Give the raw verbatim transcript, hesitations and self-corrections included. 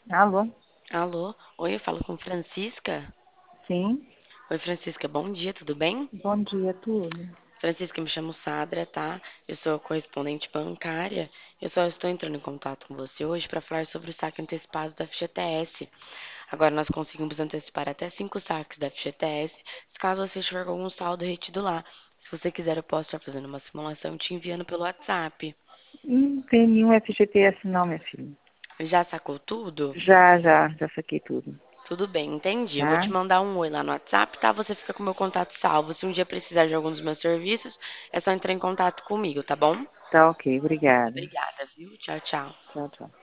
Alô? Alô? Oi, eu falo com Francisca. Sim. Oi, Francisca, bom dia, tudo bem? Bom dia, tudo. Francisca, me chamo Sadra, tá? Eu sou correspondente bancária. Eu só estou entrando em contato com você hoje para falar sobre o saque antecipado da F G T S. Agora nós conseguimos antecipar até cinco saques da F G T S, se caso você tiver algum saldo retido lá. Se você quiser, eu posso estar fazendo uma simulação e te enviando pelo WhatsApp. Não tem nenhum F G T S não, minha filha. Já sacou tudo? Já, já, já saquei tudo. Tudo bem, entendi. Eu vou te Tá? mandar um oi lá no WhatsApp, tá? Você fica com o meu contato salvo. Se um dia precisar de algum dos meus serviços, é só entrar em contato comigo, tá bom? Tá ok, obrigada. Obrigada, viu? Tchau, tchau. Tchau, tchau.